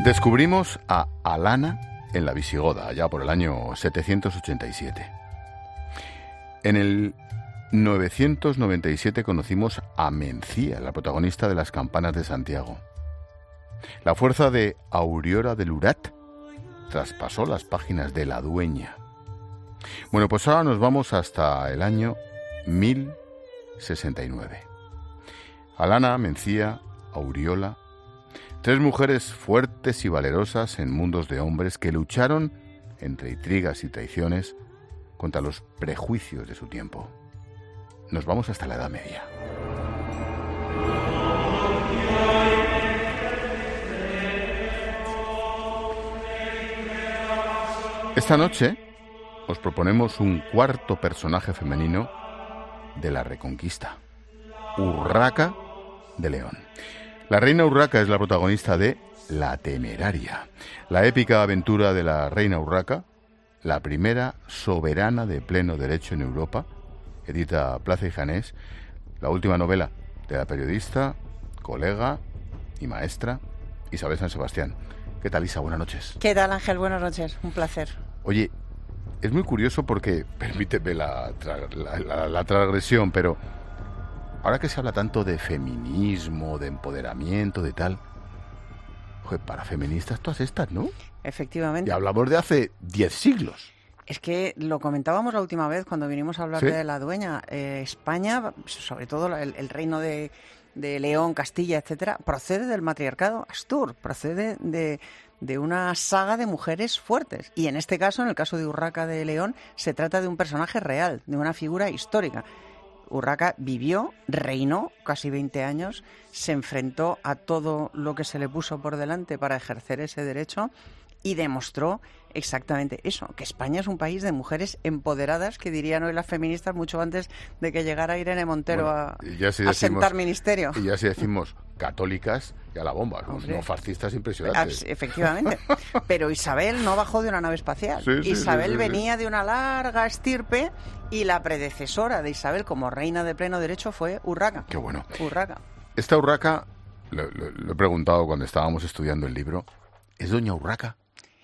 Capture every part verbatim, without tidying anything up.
Descubrimos a Alana en la Visigoda, allá por el año setecientos ochenta y siete. En el novecientos noventa y siete conocimos a Mencía, la protagonista de Las campanas de Santiago. La fuerza de Aurora del Urat traspasó las páginas de La dueña. Bueno, pues ahora nos vamos hasta el año mil sesenta y nueve. Alana, Mencía, Auriola, tres mujeres fuertes y valerosas en mundos de hombres que lucharon, entre intrigas y traiciones, contra los prejuicios de su tiempo. Nos vamos hasta la Edad Media. Esta noche os proponemos un cuarto personaje femenino de la Reconquista, Urraca de León. La reina Urraca es la protagonista de La Temeraria, la épica aventura de la reina Urraca, la primera soberana de pleno derecho en Europa, edita Plaza y Janés, la última novela de la periodista, colega y maestra Isabel San Sebastián. ¿Qué tal, Isa? Buenas noches. ¿Qué tal, Ángel? Buenas noches, un placer. Oye, es muy curioso porque, permíteme la, tra- la, la, la transgresión, pero ahora que se habla tanto de feminismo, de empoderamiento, de tal, joder, para feministas todas estas, ¿no? Efectivamente. Y hablamos de hace diez siglos. Es que lo comentábamos la última vez cuando vinimos a hablar ¿Sí? de La dueña. Eh, España, sobre todo el, el reino de, de León, Castilla, etcétera, procede del matriarcado Astur, procede de, de una saga de mujeres fuertes. Y en este caso, en el caso de Urraca de León, se trata de un personaje real, de una figura histórica. Urraca vivió, reinó casi veinte años, se enfrentó a todo lo que se le puso por delante para ejercer ese derecho y demostró exactamente eso, que España es un país de mujeres empoderadas, que dirían hoy las feministas mucho antes de que llegara Irene Montero Bueno, a, y ya si a decimos- sentar ministerio. Y ya si decimos católicas, ya la bomba, Hombre. no fascistas Ah, impresionantes. sí, efectivamente. Pero Isabel no bajó de una nave espacial. Sí, sí, Isabel sí, sí, sí. venía de una larga estirpe y la predecesora de Isabel como reina de pleno derecho fue Urraca. Qué bueno. Urraca. Esta Urraca, lo, lo- lo he preguntado cuando estábamos estudiando el libro, ¿es doña Urraca?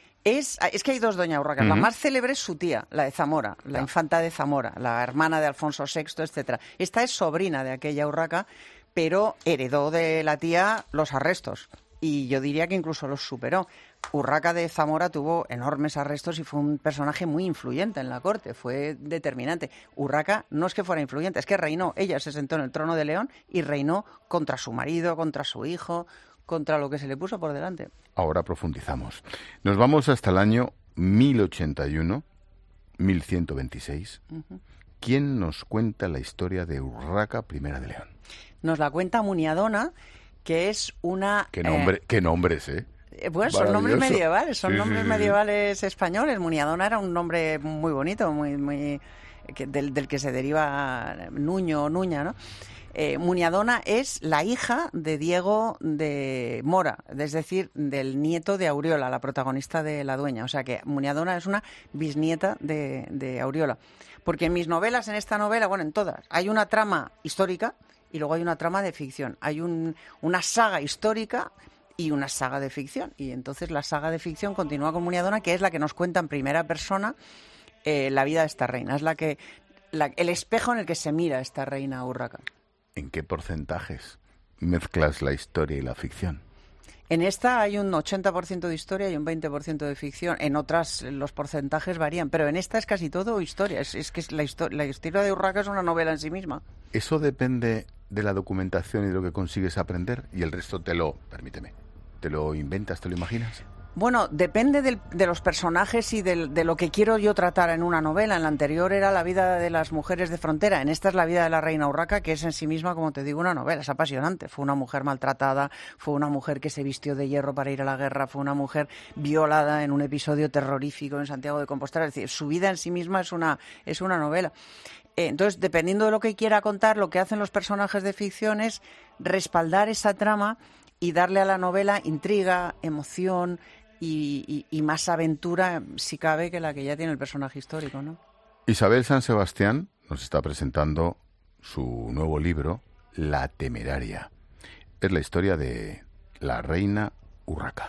Es, es que hay dos doña Urracas. La Ujú. más célebre es su tía, la de Zamora, la Ya. infanta de Zamora, la hermana de Alfonso sexto, etcétera. Esta es sobrina de aquella Urraca, pero heredó de la tía los arrestos. Y yo diría que incluso los superó. Urraca de Zamora tuvo enormes arrestos y fue un personaje muy influyente en la corte, fue determinante. Urraca no es que fuera influyente, es que reinó. Ella se sentó en el trono de León y reinó contra su marido, contra su hijo, contra lo que se le puso por delante. Ahora profundizamos. Nos vamos hasta el año mil ochenta y uno, mil ciento veintiséis. ¿Quién nos cuenta la historia de Urraca I de León? Nos la cuenta Muniadona, que es una... Qué, nombre, qué nombres, ¿eh? eh, pues son nombres Maravilloso. medievales, son Sí, sí, nombres sí, sí. medievales españoles. Muniadona era un nombre muy bonito, muy, muy que- del, del que se deriva Nuño o Nuña, ¿no? Eh, Muniadona es la hija de Diego de Mora, es decir, del nieto de Auriola, la protagonista de La dueña. O sea que Muniadona es una bisnieta de, de Auriola. Porque en mis novelas, en esta novela, bueno, en todas, hay una trama histórica y luego hay una trama de ficción. Hay un, una saga histórica y una saga de ficción. Y entonces la saga de ficción continúa con Muniadona, que es la que nos cuenta en primera persona eh, la vida de esta reina. Es la que la- el espejo en el que se mira esta reina Urraca. ¿En qué porcentajes mezclas la historia y la ficción? En esta hay un ochenta por ciento de historia y un veinte por ciento de ficción. En otras los porcentajes varían, pero en esta es casi todo historia. Es, es que es la, histo- la historia de Urraca es una novela en sí misma. ¿Eso depende de la documentación y de lo que consigues aprender? Y el resto te lo, permíteme, te lo inventas, te lo imaginas. Bueno, depende del- de los personajes y del- de lo que quiero yo tratar en una novela. En la anterior era la vida de las mujeres de frontera. En esta es la vida de la reina Urraca, que es en sí misma, como te digo, una novela. Es apasionante. Fue una mujer maltratada, fue una mujer que se vistió de hierro para ir a la guerra, fue una mujer violada en un episodio terrorífico en Santiago de Compostela. Es decir, su vida en sí misma es una, es una novela. Eh, Entonces, dependiendo de lo que quiera contar, lo que hacen los personajes de ficción es respaldar esa trama y darle a la novela intriga, emoción y, y- y más aventura, si cabe, que la que ya tiene el personaje histórico, ¿no? Isabel San Sebastián nos está presentando su nuevo libro, La Temeraria. Es la historia de la reina Urraca.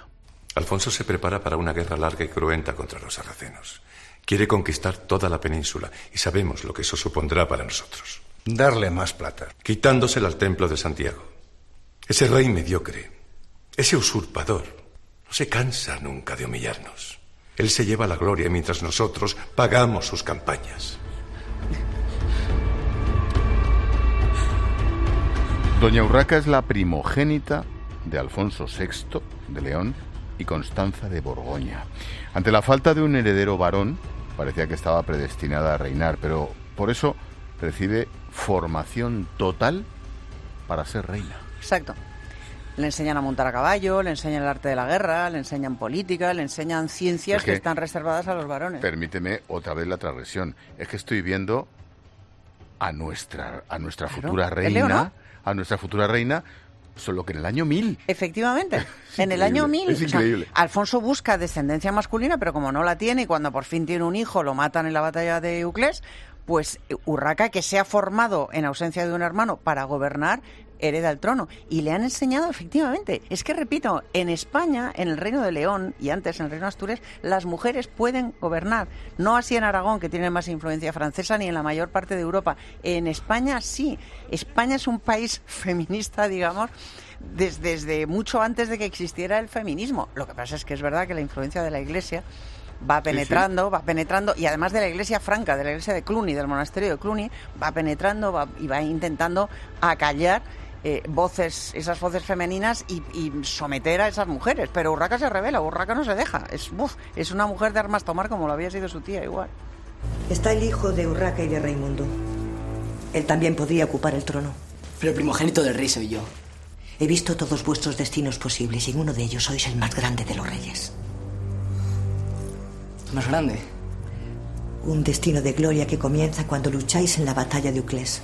Alfonso se prepara para una guerra larga y cruenta contra los sarracenos. Quiere conquistar toda la península y sabemos lo que eso supondrá para nosotros. Darle más plata. Quitándosela al templo de Santiago. Ese rey mediocre, ese usurpador, no se cansa nunca de humillarnos. Él se lleva la gloria mientras nosotros pagamos sus campañas. Doña Urraca es la primogénita de Alfonso sexto de León y Constanza de Borgoña. Ante la falta de un heredero varón, parecía que estaba predestinada a reinar, pero por eso recibe formación total para ser reina. Exacto. Le enseñan a montar a caballo, le enseñan el arte de la guerra, le enseñan política, le enseñan ciencias es que, que están reservadas a los varones. Permíteme otra vez la transgresión. Es que estoy viendo a nuestra, a nuestra claro, futura reina, a nuestra futura reina, solo que en el año mil. Efectivamente, en el año mil. Es increíble. O sea, Alfonso busca descendencia masculina, pero como no la tiene y cuando por fin tiene un hijo lo matan en la batalla de Euclés, pues Urraca, que se ha formado en ausencia de un hermano para gobernar, hereda el trono. Y le han enseñado, efectivamente, es que repito, en España, en el Reino de León y antes en el Reino de Asturias, las mujeres pueden gobernar. No así en Aragón, que tiene más influencia francesa, ni en la mayor parte de Europa. En España sí. España es un país feminista, digamos, desde, desde mucho antes de que existiera el feminismo. Lo que pasa es que es verdad que la influencia de la Iglesia va penetrando, sí, sí. va penetrando, y además de la iglesia franca, de la iglesia de Cluny, del monasterio de Cluny, va penetrando va, y va intentando acallar eh, voces, esas voces femeninas y, y someter a esas mujeres. Pero Urraca se revela, Urraca no se deja. Es, uf, es una mujer de armas tomar como lo había sido su tía, igual. Está el hijo de Urraca y de Raimundo. Él también podría ocupar el trono. Pero el primogénito del rey soy yo. He visto todos vuestros destinos posibles y en uno de ellos sois el más grande de los reyes. ¿Más grande? Un destino de gloria que comienza cuando lucháis en la batalla de Euclés.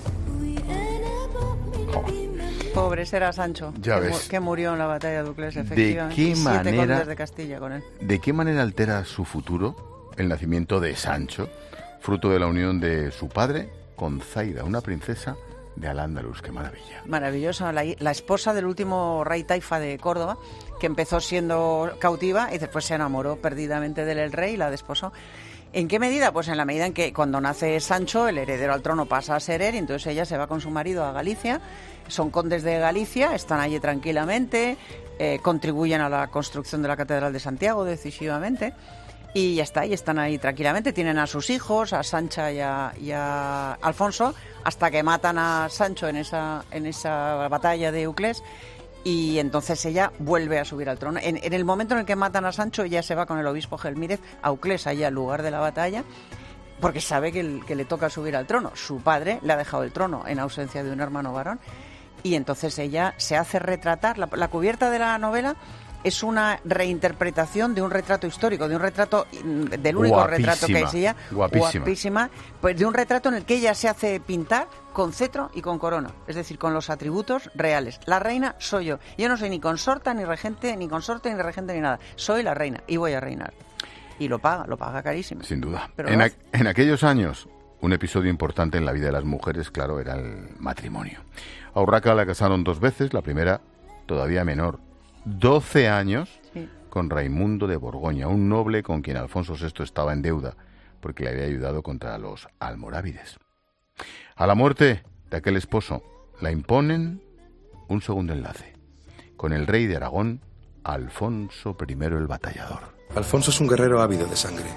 Oh. Pobre, ese era Sancho, ya que, ves. Mu- que murió en la batalla de Euclés, efectivamente. ¿De qué Siete manera, condes de Castilla con él. ¿De qué manera altera su futuro el nacimiento de Sancho, fruto de la unión de su padre con Zaida, una princesa de Al-Ándalus? ¡Qué maravilla! Maravillosa, la, la esposa del último rey taifa de Córdoba, que empezó siendo cautiva y después se enamoró perdidamente del rey y la desposó. ¿En qué medida? Pues en la medida en que cuando nace Sancho, el heredero al trono pasa a ser él, y entonces ella se va con su marido a Galicia. Son condes de Galicia, están allí tranquilamente, eh, contribuyen a la construcción de la Catedral de Santiago decisivamente. Y ya está, y están ahí tranquilamente, tienen a sus hijos, a Sancha y a, y a Alfonso, hasta que matan a Sancho en esa, en esa batalla de Euclés, y entonces ella vuelve a subir al trono. En, en el momento en el que matan a Sancho, ella se va con el obispo Gelmírez a Euclés, allí al lugar de la batalla, porque sabe que, el, que le toca subir al trono. Su padre le ha dejado el trono en ausencia de un hermano varón, y entonces ella se hace retratar. La, la cubierta de la novela es una reinterpretación de un retrato histórico, de un retrato, del único guapísima, retrato que es ella, guapísima. guapísima, pues de un retrato en el que ella se hace pintar con cetro y con corona, es decir, con los atributos reales. La reina soy yo. Yo no soy ni consorta, ni regente, ni consorte, ni regente, ni nada. Soy la reina y voy a reinar. Y lo paga, lo paga carísimo. Sin duda. Pero en, a, en aquellos años, un episodio importante en la vida de las mujeres, claro, era el matrimonio. A Urraca la casaron dos veces, la primera todavía menor, doce años, sí, con Raimundo de Borgoña, un noble con quien Alfonso sexto estaba en deuda, porque le había ayudado contra los almorávides. A la muerte de aquel esposo la imponen un segundo enlace, con el rey de Aragón, Alfonso primero el Batallador. Alfonso es un guerrero ávido de sangre.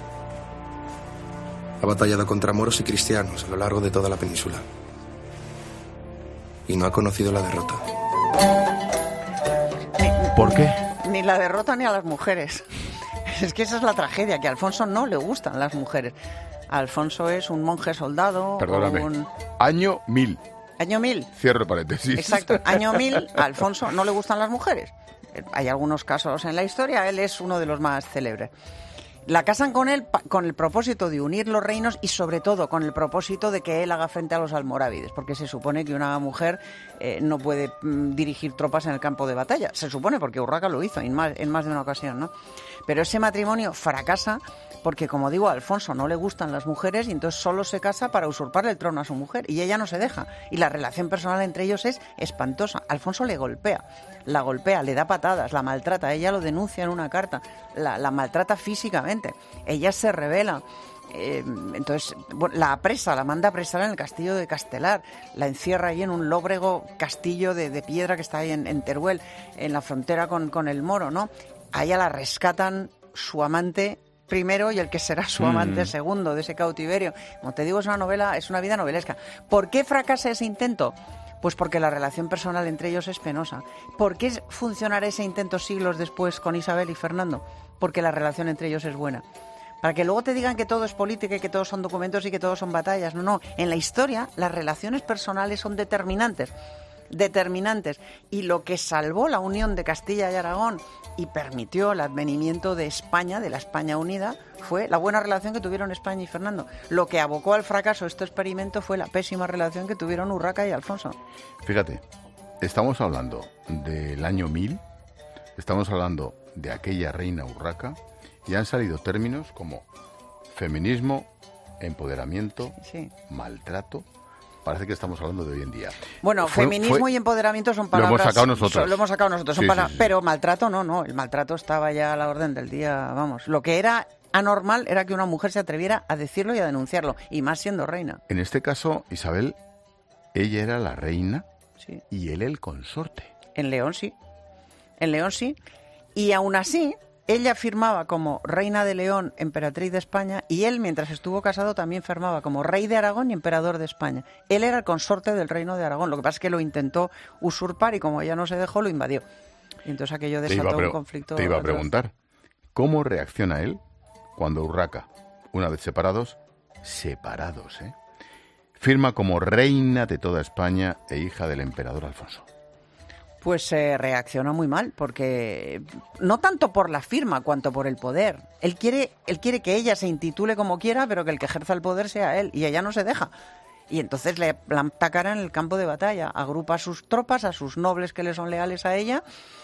Ha batallado contra moros y cristianos a lo largo de toda la península. Y no ha conocido la derrota. ¿Por qué? Ni la derrota ni a las mujeres. Es que esa es la tragedia, que a Alfonso no le gustan las mujeres. Alfonso es un monje soldado. Perdóname. Un... Año mil. Año mil. Cierro paréntesis. Exacto. Año mil, a Alfonso no le gustan las mujeres. Hay algunos casos en la historia, él es uno de los más célebres. La casan con él pa- con el propósito de unir los reinos y sobre todo con el propósito de que él haga frente a los almorávides, porque se supone que una mujer eh, no puede mm, dirigir tropas en el campo de batalla. Se supone, porque Urraca lo hizo en más, en más de una ocasión, ¿no? Pero ese matrimonio fracasa porque, como digo, a Alfonso no le gustan las mujeres y entonces solo se casa para usurparle el trono a su mujer y ella no se deja. Y la relación personal entre ellos es espantosa. Alfonso le golpea, la golpea, le da patadas, la maltrata. Ella lo denuncia en una carta, la, la maltrata físicamente. Ella se rebela. Eh, entonces, bueno, la apresa, la manda a apresar en el castillo de Castelar, la encierra ahí en un lóbrego castillo de, de piedra que está ahí en, en Teruel, en la frontera con, con el Moro, ¿no? A ella la rescatan su amante primero y el que será su amante mm. segundo de ese cautiverio. Como te digo, es una novela, es una vida novelesca. ¿Por qué fracasa ese intento? Pues porque la relación personal entre ellos es penosa. ¿Por qué funcionará ese intento siglos después con Isabel y Fernando? Porque la relación entre ellos es buena. Para que luego te digan que todo es política y que todos son documentos y que todos son batallas. No, no. En la historia las relaciones personales son determinantes. Determinantes. Y lo que salvó la unión de Castilla y Aragón y permitió el advenimiento de España, de la España unida, fue la buena relación que tuvieron España y Fernando. Lo que abocó al fracaso este experimento fue la pésima relación que tuvieron Urraca y Alfonso. Fíjate, estamos hablando del año mil, estamos hablando de aquella reina Urraca, y han salido términos como feminismo, empoderamiento, sí. maltrato. Parece que estamos hablando de hoy en día. Bueno, fue, feminismo fue, y empoderamiento son palabras... Lo hemos sacado nosotros. Son, lo hemos sacado nosotros, son sí, palabras, sí, sí. Pero maltrato no, no. El maltrato estaba ya a la orden del día, vamos. Lo que era anormal era que una mujer se atreviera a decirlo y a denunciarlo, y más siendo reina. En este caso, Isabel, ella era la reina sí. y él el consorte. En León sí. En León sí. Y aún así... Ella firmaba como reina de León, emperatriz de España, y él, mientras estuvo casado, también firmaba como rey de Aragón y emperador de España. Él era el consorte del reino de Aragón. Lo que pasa es que lo intentó usurpar y como ella no se dejó, lo invadió. Y entonces aquello desató un conflicto. Te iba a preguntar, ¿cómo reacciona él cuando Urraca, una vez separados, separados, ¿eh? firma como reina de toda España e hija del emperador Alfonso? Pues eh, reacciona muy mal, porque no tanto por la firma cuanto por el poder. Él quiere, él quiere que ella se intitule como quiera, pero que el que ejerza el poder sea él, y ella no se deja. Y entonces le planta cara en el campo de batalla, agrupa a sus tropas, a sus nobles que le son leales a ella,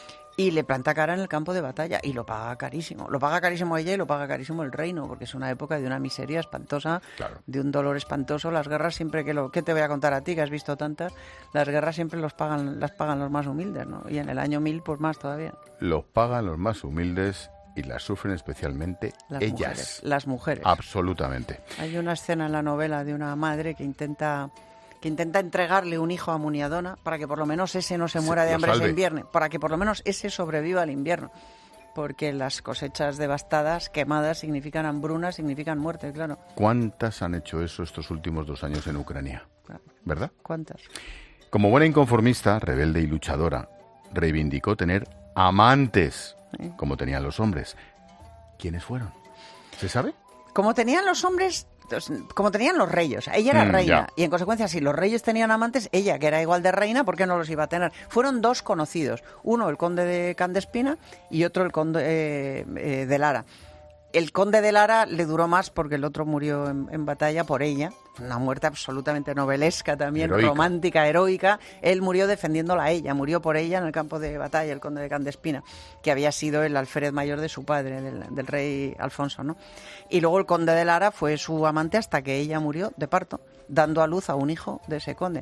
y le planta cara en el campo de batalla, y lo paga carísimo. Lo paga carísimo ella y lo paga carísimo el reino, porque es una época de una miseria espantosa, claro. de un dolor espantoso. Las guerras siempre que lo... ¿Qué te voy a contar a ti, que has visto tantas? Las guerras siempre los pagan, las pagan los más humildes, ¿no? Y en el año mil, pues más todavía. Los pagan los más humildes y las sufren especialmente las ellas. Mujeres, las mujeres. Absolutamente. Hay una escena en la novela de una madre que intenta... que intenta entregarle un hijo a Muniadona para que por lo menos ese no se muera sí, de hambre salve. ese invierno, para que por lo menos ese sobreviva al invierno, porque las cosechas devastadas, quemadas, significan hambruna, significan muerte, claro. ¿Cuántas han hecho eso estos últimos dos años en Ucrania? Claro. ¿Verdad? ¿Cuántas? Como buena inconformista, rebelde y luchadora, reivindicó tener amantes, ¿sí? como tenían los hombres. ¿Quiénes fueron? ¿Se sabe? Como tenían los hombres... como tenían los reyes, ella era mm, reina ya. y en consecuencia si los reyes tenían amantes, ella que era igual de reina, ¿por qué no los iba a tener? Fueron dos conocidos, uno el conde de Candespina y otro el conde eh, eh, de Lara. El conde de Lara le duró más porque el otro murió en, en batalla por ella, una muerte absolutamente novelesca también, heroica. romántica, heroica. Él murió defendiéndola a ella, murió por ella en el campo de batalla, el conde de Candespina, que había sido el alférez mayor de su padre, del, del rey Alfonso, ¿no? Y luego el conde de Lara fue su amante hasta que ella murió de parto, dando a luz a un hijo de ese conde.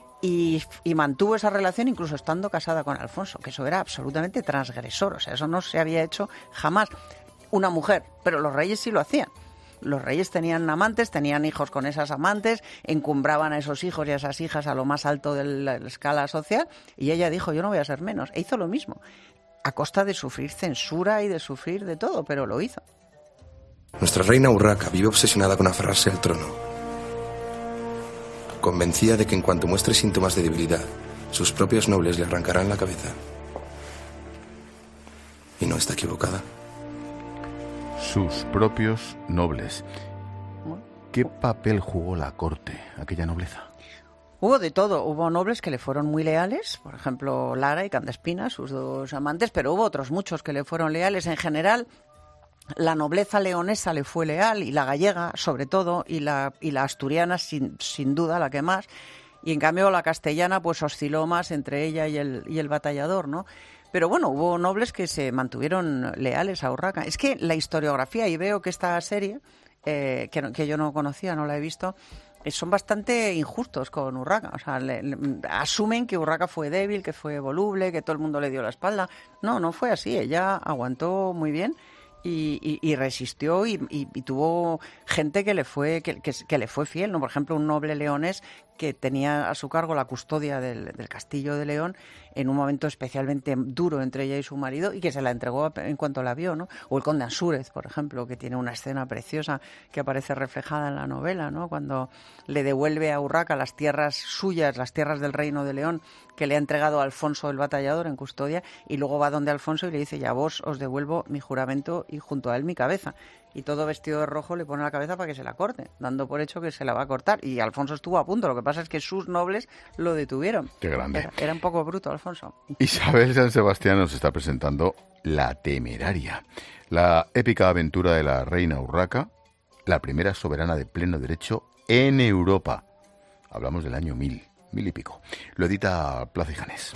Y, y mantuvo esa relación incluso estando casada con Alfonso, que eso era absolutamente transgresor, o sea, eso no se había hecho jamás. Una mujer, pero los reyes sí lo hacían. Los reyes tenían amantes, tenían hijos con esas amantes, encumbraban a esos hijos y a esas hijas a lo más alto de la escala social, y ella dijo, yo no voy a ser menos, e hizo lo mismo, a costa de sufrir censura y de sufrir de todo, pero lo hizo. Nuestra reina Urraca vive obsesionada con aferrarse al trono, convencida de que en cuanto muestre síntomas de debilidad, sus propios nobles le arrancarán la cabeza. Y no está equivocada. Sus propios nobles. ¿Qué papel jugó la corte, aquella nobleza? Hubo de todo. Hubo nobles que le fueron muy leales, por ejemplo, Lara y Candespina, sus dos amantes, pero hubo otros muchos que le fueron leales. En general, La nobleza leonesa le fue leal, y la gallega, sobre todo, y la, y la asturiana, sin, sin duda, la que más. Y en cambio la castellana pues osciló más entre ella y el, y el batallador, ¿no? Pero bueno, hubo nobles que se mantuvieron leales a Urraca. Es que la historiografía, y veo que esta serie, eh, que, no, que yo no conocía, no la he visto, eh, son bastante injustos con Urraca. O sea, le, le, asumen que Urraca fue débil, que fue voluble, que todo el mundo le dio la espalda. No, no fue así. Ella aguantó muy bien. Y, y, y resistió y, y, y tuvo gente que le fue que, que, que le fue fiel, ¿no? Por ejemplo, un noble leonés que tenía a su cargo la custodia del, del castillo de León en un momento especialmente duro entre ella y su marido, y que se la entregó en cuanto la vio, ¿no? O el conde Ansúrez, por ejemplo, que tiene una escena preciosa que aparece reflejada en la novela, ¿no? Cuando le devuelve a Urraca las tierras suyas, las tierras del reino de León, que le ha entregado a Alfonso el batallador en custodia, y luego va donde Alfonso y le dice: ya vos os devuelvo mi juramento y junto a él mi cabeza. Y todo vestido de rojo le pone la cabeza para que se la corte, dando por hecho que se la va a cortar. Y Alfonso estuvo a punto, lo que pasa es que sus nobles lo detuvieron. Qué grande. Era, era un poco bruto, Alfonso. Isabel San Sebastián nos está presentando La Temeraria, la épica aventura de la reina Urraca, la primera soberana de pleno derecho en Europa. Hablamos del año mil, mil y pico. Lo edita Plaza y Janés.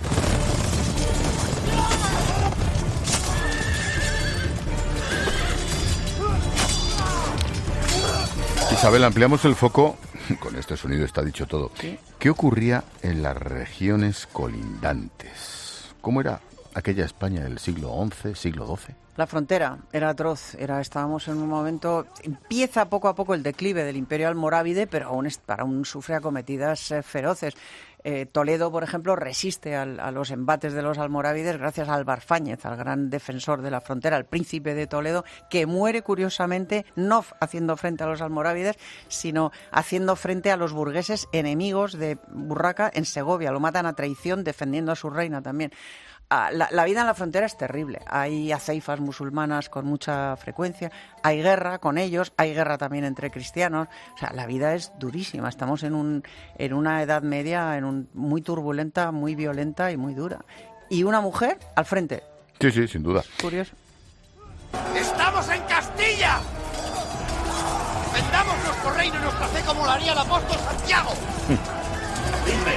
Isabel, ampliamos el foco. Con este sonido está dicho todo. ¿Sí? ¿Qué ocurría en las regiones colindantes? ¿Cómo era aquella España del siglo once, siglo doce? La frontera era atroz, era, estábamos en un momento, empieza poco a poco el declive del Imperio almorávide, pero aún, es, para aún sufre acometidas eh, feroces. Eh, Toledo, por ejemplo, resiste al, a los embates de los almorávides gracias a Álvar Fáñez, al gran defensor de la frontera, al príncipe de Toledo, que muere curiosamente no haciendo frente a los almorávides, sino haciendo frente a los burgueses enemigos de Urraca en Segovia. Lo matan a traición defendiendo a su reina también. La, la vida en la frontera es terrible. Hay aceifas musulmanas con mucha frecuencia, hay guerra con ellos, hay guerra también entre cristianos. O sea, la vida es durísima. Estamos en, un, en una edad media en un, muy turbulenta, muy violenta y muy dura. Y una mujer al frente. Sí, sí, sin duda. Curioso. ¡Estamos en Castilla! ¡Vendamos nuestro reino y nuestra fe como lo haría el apóstol Santiago! ¡Abridme!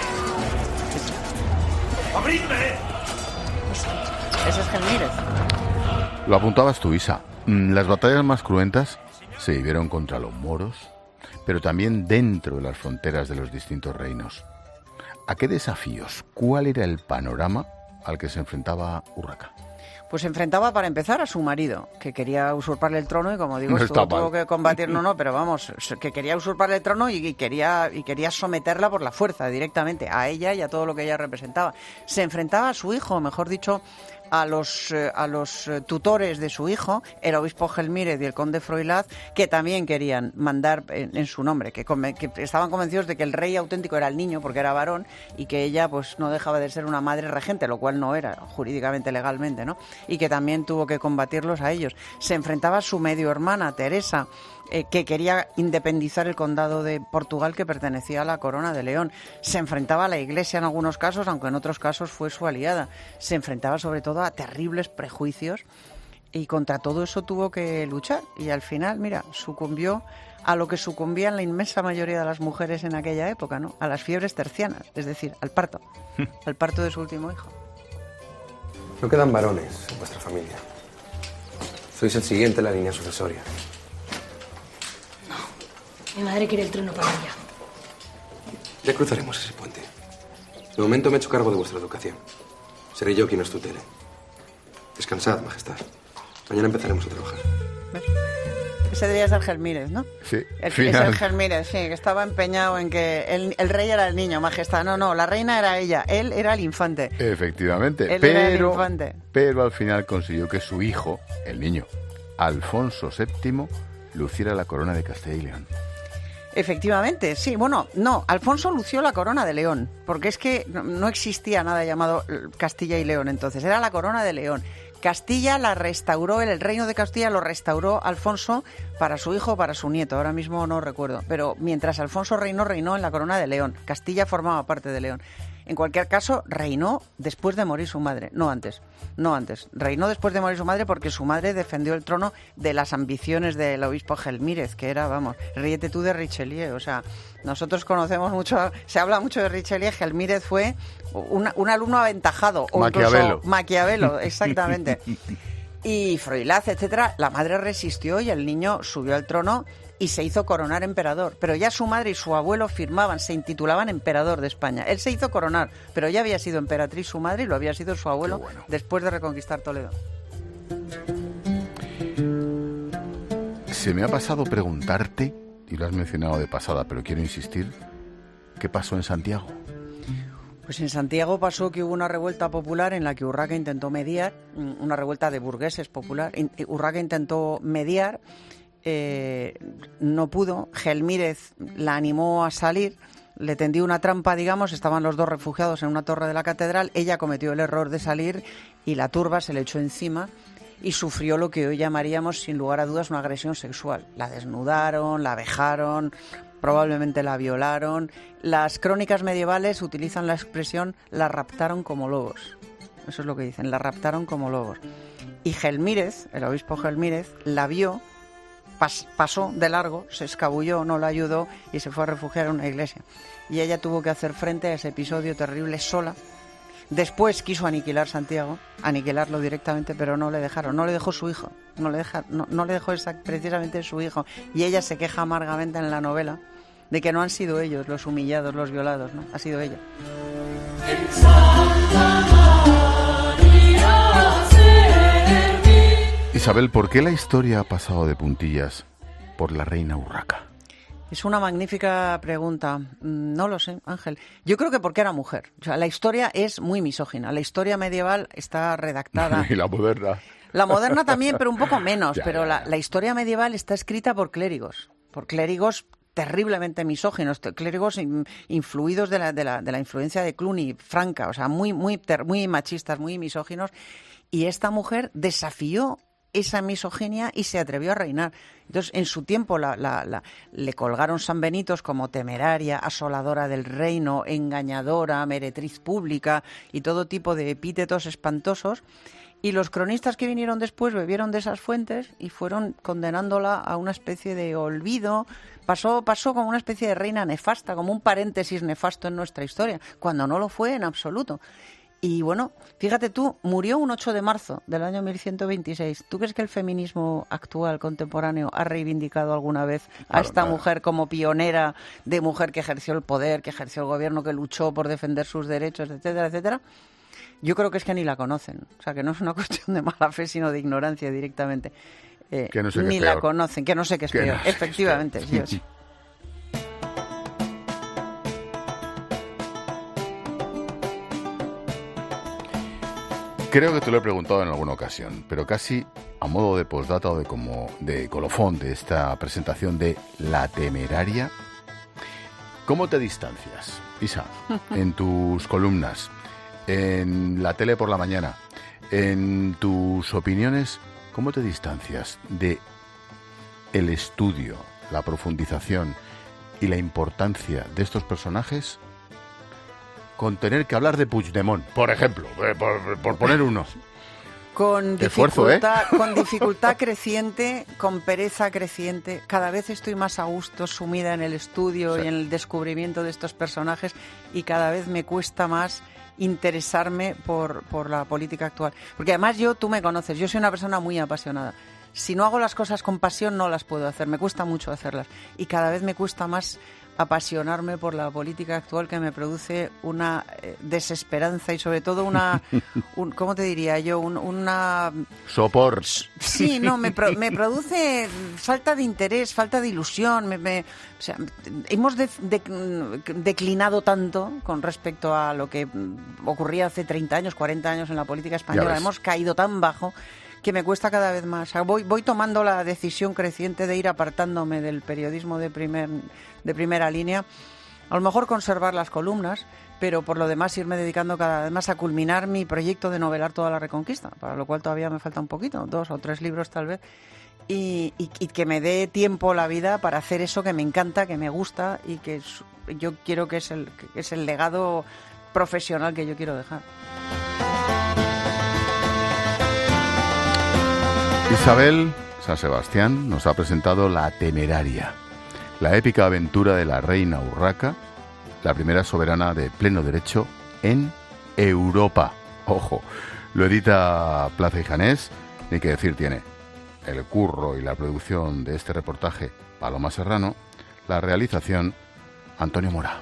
¡Abridme! Ese es Gelmírez. Lo apuntabas tú, Isa. Las batallas más cruentas se vivieron contra los moros, pero también dentro de las fronteras de los distintos reinos. ¿A qué desafíos? ¿Cuál era el panorama al que se enfrentaba Urraca? Pues se enfrentaba, para empezar, a su marido, que quería usurparle el trono y, como digo, No estuvo, tuvo que combatir, no, no, pero vamos, que quería usurparle el trono y quería, y quería someterla por la fuerza directamente, a ella y a todo lo que ella representaba. Se enfrentaba a su hijo, mejor dicho, a los, eh, a los eh, tutores de su hijo, el obispo Gelmírez y el conde Froilaz, que también querían mandar en, en su nombre, que, que estaban convencidos de que el rey auténtico era el niño, porque era varón, y que ella pues no dejaba de ser una madre regente, lo cual no era jurídicamente, legalmente, ¿no? Y que también tuvo que combatirlos a ellos. Se enfrentaba a su medio hermana, Teresa, Eh, que quería independizar el condado de Portugal, que pertenecía a la corona de León. Se enfrentaba a la Iglesia en algunos casos, aunque en otros casos fue su aliada. Se enfrentaba sobre todo a terribles prejuicios, y contra todo eso tuvo que luchar. Y al final, mira, sucumbió a lo que sucumbían la inmensa mayoría de las mujeres en aquella época, ¿no? A las fiebres tercianas, es decir, al parto, al parto de su último hijo. No quedan varones en vuestra familia. Sois el siguiente en la línea sucesoria. Mi madre quiere el trono para ella. Ya cruzaremos ese puente. De momento me he hecho cargo de vuestra educación. Seré yo quien os tutele. Descansad, majestad. Mañana empezaremos a trabajar. ¿Ves? Ese debía ser Gelmírez, ¿no? Sí. El, final. Es el Gelmírez, sí, que estaba empeñado en que el, el rey era el niño, majestad. No, no, la reina era ella, él era el infante. Efectivamente. Él pero, era el infante. pero al final consiguió que su hijo, el niño, Alfonso séptimo, luciera la corona de Castilla y León. Efectivamente, sí. Bueno, no, Alfonso lució la corona de León, porque es que no existía nada llamado Castilla y León entonces, era la corona de León. Castilla la restauró, el reino de Castilla lo restauró Alfonso para su hijo o para su nieto, ahora mismo no recuerdo, pero mientras Alfonso reinó, reinó en la corona de León. Castilla formaba parte de León. En cualquier caso, reinó después de morir su madre, no antes, no antes. Reinó después de morir su madre porque su madre defendió el trono de las ambiciones del obispo Gelmírez, que era, vamos, ríete tú de Richelieu, o sea, nosotros conocemos mucho, se habla mucho de Richelieu, Gelmírez fue un, un alumno aventajado, o Maquiavelo. incluso Maquiavelo, exactamente. Y Froilaz, etcétera, la madre resistió y el niño subió al trono y se hizo coronar emperador. Pero ya su madre y su abuelo firmaban, se intitulaban emperador de España. Él se hizo coronar, pero ya había sido emperatriz su madre y lo había sido su abuelo bueno. después de reconquistar Toledo. Se me ha pasado preguntarte, y lo has mencionado de pasada, pero quiero insistir, ¿qué pasó en Santiago? Pues en Santiago pasó que hubo una revuelta popular en la que Urraca intentó mediar, una revuelta de burgueses popular. Urraca intentó mediar, eh, no pudo. Gelmírez la animó a salir, le tendió una trampa, digamos, estaban los dos refugiados en una torre de la catedral, ella cometió el error de salir y la turba se le echó encima y sufrió lo que hoy llamaríamos, sin lugar a dudas, una agresión sexual. La desnudaron, la vejaron, probablemente la violaron. Las crónicas medievales utilizan la expresión la raptaron como lobos. Eso es lo que dicen, la raptaron como lobos. Y Gelmírez, el obispo Gelmírez, la vio, pas, pasó de largo, se escabulló, no la ayudó y se fue a refugiar en una iglesia. Y ella tuvo que hacer frente a ese episodio terrible sola. Después quiso aniquilar Santiago, aniquilarlo directamente, pero no le dejaron, no le dejó su hijo, no le, deja, no, no le dejó esa, precisamente su hijo. Y ella se queja amargamente en la novela de que no han sido ellos los humillados, los violados, ¿no? Ha sido ella. Isabel, ¿por qué la historia ha pasado de puntillas por la reina Urraca? Es una magnífica pregunta. No lo sé, Ángel. Yo creo que porque era mujer. O sea, la historia es muy misógina. La historia medieval está redactada. Y la moderna. La moderna también, pero un poco menos. Ya, pero ya, ya. La, la historia medieval está escrita por clérigos. Por clérigos terriblemente misóginos, clérigos influidos de la, de la, de la influencia de Cluny, Franca. O sea, muy, muy, muy machistas, muy misóginos. Y esta mujer desafió esa misoginia y se atrevió a reinar. Entonces, en su tiempo la, la, la, le colgaron sanbenitos como temeraria, asoladora del reino, engañadora, meretriz pública y todo tipo de epítetos espantosos. Y los cronistas que vinieron después bebieron de esas fuentes y fueron condenándola a una especie de olvido. Pasó, pasó como una especie de reina nefasta, como un paréntesis nefasto en nuestra historia, cuando no lo fue en absoluto. Y bueno, fíjate tú, murió un ocho de marzo del año mil ciento veintiséis. ¿Tú crees que el feminismo actual, contemporáneo, ha reivindicado alguna vez a Claro, esta claro. mujer como pionera de mujer que ejerció el poder, que ejerció el gobierno, que luchó por defender sus derechos, etcétera, etcétera? Yo creo que es que ni la conocen. O sea, que no es una cuestión de mala fe, sino de ignorancia directamente. Eh, Que no sé qué ni es la peor. conocen, que no sé qué es Que peor. no sé qué es Efectivamente, peor. sí, sí. Creo que te lo he preguntado en alguna ocasión, pero casi a modo de postdata o de como de colofón de esta presentación de La Temeraria. ¿Cómo te distancias, Isa, en tus columnas, en la tele por la mañana, en tus opiniones? ¿Cómo te distancias de el estudio, la profundización y la importancia de estos personajes con tener que hablar de Puigdemont, por ejemplo, eh, por, por poner uno? Con Qué esfuerzo, ¿eh? dificultad, con dificultad creciente, con pereza creciente. Cada vez estoy más a gusto sumida en el estudio Sí. y en el descubrimiento de estos personajes y cada vez me cuesta más interesarme por, por la política actual. Porque además yo, tú me conoces, yo soy una persona muy apasionada. Si no hago las cosas con pasión, no las puedo hacer. Me cuesta mucho hacerlas. Y cada vez me cuesta más apasionarme por la política actual, que me produce una eh, desesperanza y sobre todo una, un, ¿cómo te diría yo? Un, una... Sopor. Sí, no, me, pro, me produce falta de interés, falta de ilusión. Me, me, o sea, hemos de, de, declinado tanto con respecto a lo que ocurría hace treinta años, cuarenta años en la política española. Hemos caído tan bajo que me cuesta cada vez más. O sea, voy, voy tomando la decisión creciente de ir apartándome del periodismo de, primer, de primera línea. A lo mejor conservar las columnas, pero por lo demás irme dedicando cada vez más a culminar mi proyecto de novelar toda la Reconquista, para lo cual todavía me falta un poquito, dos o tres libros tal vez, y, y, y que me dé tiempo la vida para hacer eso que me encanta, que me gusta y que es, yo quiero que es el, que es el legado profesional que yo quiero dejar. Isabel San Sebastián nos ha presentado La Temeraria, la épica aventura de la reina Urraca, la primera soberana de pleno derecho en Europa. Ojo, lo edita Plaza y Janés, ni que decir tiene. El curro y la producción de este reportaje, Paloma Serrano, la realización, Antonio Mora.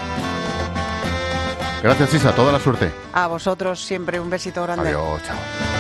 Gracias, Isa, toda la suerte. A vosotros siempre un besito grande. Adiós, chao.